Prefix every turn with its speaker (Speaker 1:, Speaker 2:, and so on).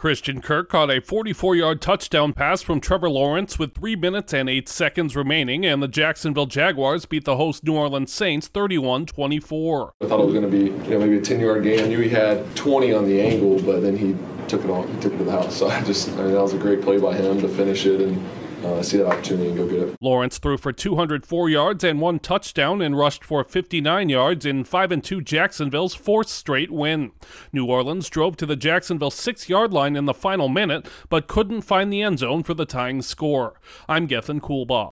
Speaker 1: Christian Kirk caught a 44-yard touchdown pass from Trevor Lawrence with 3 minutes and 8 seconds remaining, and the Jacksonville Jaguars beat the host New Orleans Saints 31-24.
Speaker 2: I thought it was going to be, maybe a 10-yard gain. I knew he had 20 on the angle, but then he took it to the house. So that was a great play by him to finish it and see that opportunity and go get it.
Speaker 1: Lawrence threw for 204 yards and 1 touchdown and rushed for 59 yards in 5-2 Jacksonville's fourth straight win. New Orleans drove to the Jacksonville 6-yard line in the final minute, but couldn't find the end zone for the tying score. I'm Gethin Coolbaugh.